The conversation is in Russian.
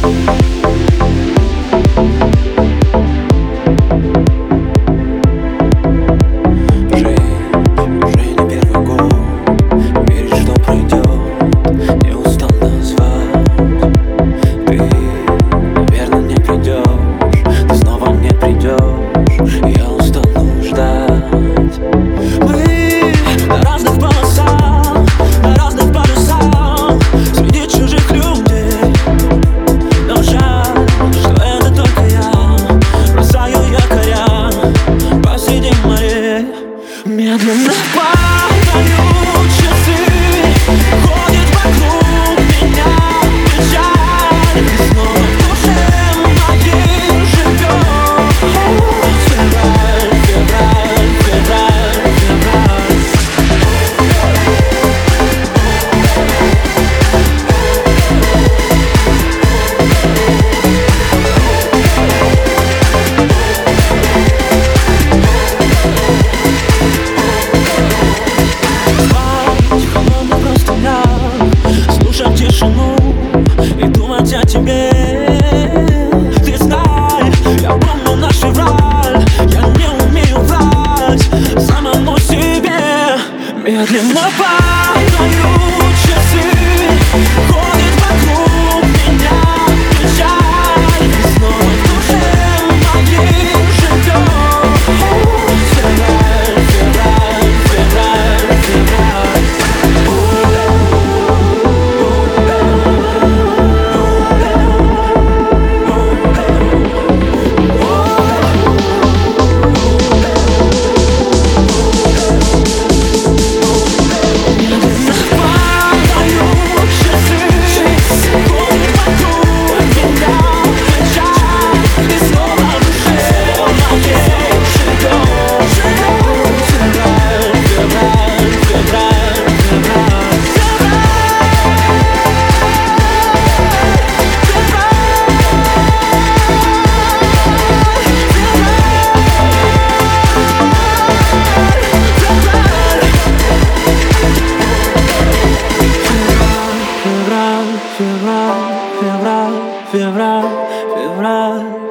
Медленно падают часы, ходит вокруг меня печаль, и снова в душе моей живет февраль, февраль, февраль, февраль. Слушать тишину и думать о тебе. Ты знай, я помню наш февраль, я не умею врать самому себе. Медленно падают часы, ходит вокруг меня печаль, и снова в душе моей живет февраль, февраль, февраль, февраль. Февраль, февраль, февраль, февраль.